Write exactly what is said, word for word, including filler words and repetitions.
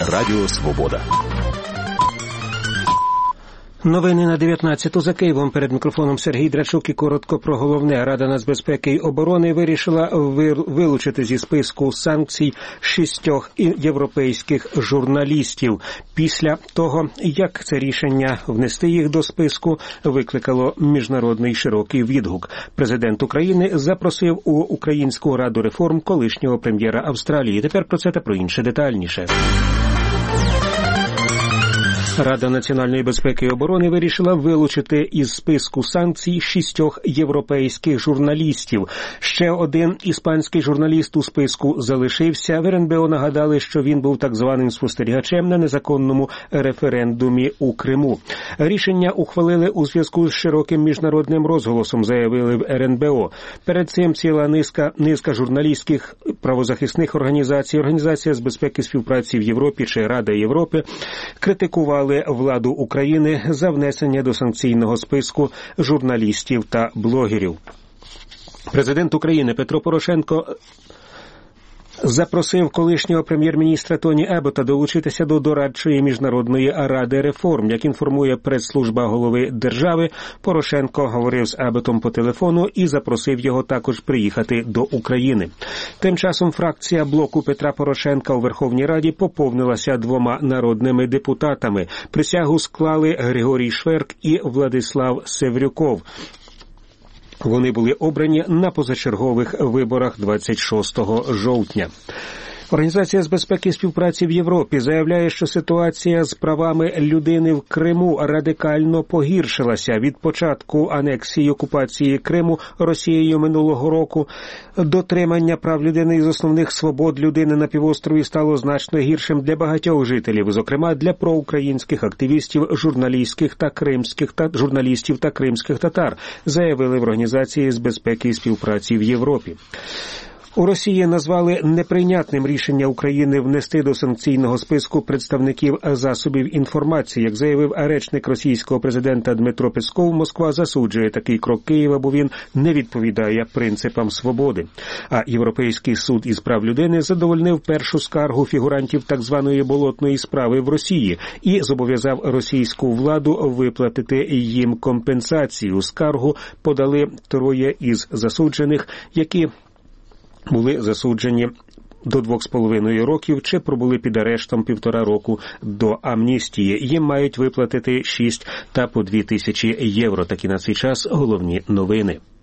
Радіо Свобода. Новини на дев'ятнадцяту за Києвом. Перед мікрофоном Сергій Драчук і коротко про головне. Рада нацбезпеки і оборони вирішила вилучити зі списку санкцій шістьох європейських журналістів. Після того, як це рішення внести їх до списку, викликало міжнародний широкий відгук. Президент України запросив у Українську раду реформ колишнього прем'єра Австралії. Тепер про це та про інше детальніше. Рада національної безпеки і оборони вирішила вилучити із списку санкцій шістьох європейських журналістів. Ще один іспанський журналіст у списку залишився. В РНБО нагадали, що він був так званим спостерігачем на незаконному референдумі у Криму. Рішення ухвалили у зв'язку з широким міжнародним розголосом, заявили в РНБО. Перед цим ціла низка, низка журналістських правозахисних організацій, Організація з безпеки і співпраці в Європі чи Рада Європи критикували владу України за внесення до санкційного списку журналістів та блогерів. Президент України Петро Порошенко запросив колишнього прем'єр-міністра Тоні Еббота долучитися до дорадчої міжнародної ради реформ. Як інформує прес-служба голови держави, Порошенко говорив з Ебботом по телефону і запросив його також приїхати до України. Тим часом фракція блоку Петра Порошенка у Верховній Раді поповнилася двома народними депутатами. Присягу склали Григорій Шверк і Владислав Севрюков. Вони були обрані на позачергових виборах двадцять шостого жовтня. Організація з безпеки і співпраці в Європі заявляє, що ситуація з правами людини в Криму радикально погіршилася. Від початку анексії і окупації Криму Росією минулого року дотримання прав людини із основних свобод людини на півострові стало значно гіршим для багатьох жителів, зокрема для проукраїнських активістів, журналістських та кримських та журналістів та кримських татар, заявили в Організації з безпеки і співпраці в Європі. У Росії назвали неприйнятним рішення України внести до санкційного списку представників засобів інформації. Як заявив речник російського президента Дмитро Песков, Москва засуджує такий крок Києва, бо він не відповідає принципам свободи. А Європейський суд із прав людини задовольнив першу скаргу фігурантів так званої болотної справи в Росії і зобов'язав російську владу виплатити їм компенсацію. Скаргу подали троє із засуджених, які були засуджені до двох з половиною років чи пробули під арештом півтора року до амністії. Їм мають виплатити шість та по дві тисячі євро. Такі на цей час головні новини.